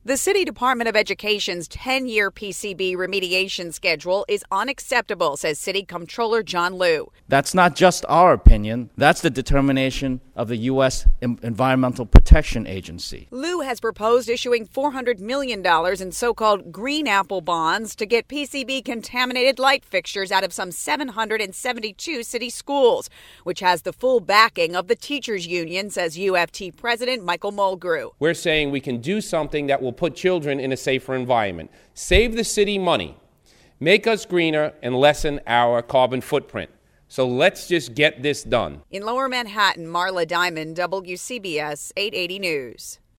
The City Department of Education's 10-year PCB remediation schedule is unacceptable, says City Comptroller John Liu. That's not just our opinion. That's the determination of the U.S. Environmental Protection Agency. Liu has proposed issuing $400 million in so-called green apple bonds to get PCB-contaminated light fixtures out of some 772 city schools, which has the full backing of the teachers union, says UFT President Michael Mulgrew. We're saying we can do something that will put children in a safer environment, save the city money, make us greener, and lessen our carbon footprint. So let's just get this done. In Lower Manhattan, Marla Diamond, WCBS 880 News.